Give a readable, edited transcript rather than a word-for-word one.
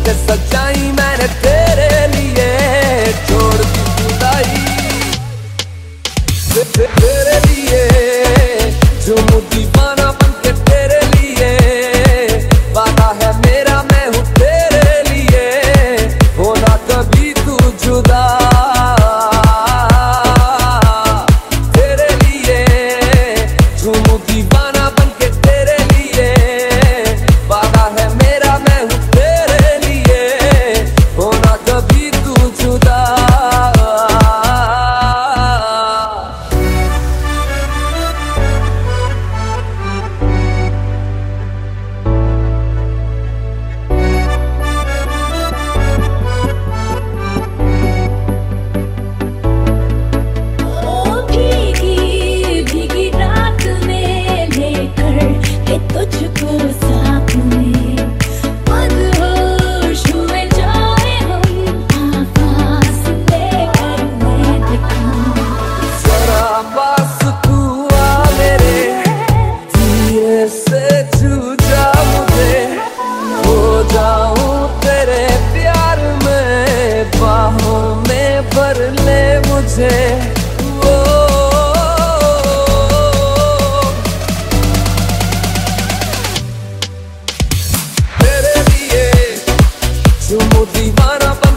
के सच्चाई मैंने तेरे लिए छोड़ दी जुदाई तेरे लिए झूमू दीवाना बनके तेरे लिए वादा है मेरा मैं हूँ तेरे लिए होना कभी तू जुदा तेरे लिए झूमू दीवाना बनके तेरे लिए वादा है मेरा मैं हूँ तेरे लिए होना कभी तू जुदा तुझको साथ में मदहोश हुए जाए हम आवाज़ लेकर मैं दिखाऊं जरा पास तू आ मेरे धीरे से छू जा मुझे हो जाऊं तेरे प्यार में बाहों में भर ले मुझे दीवाना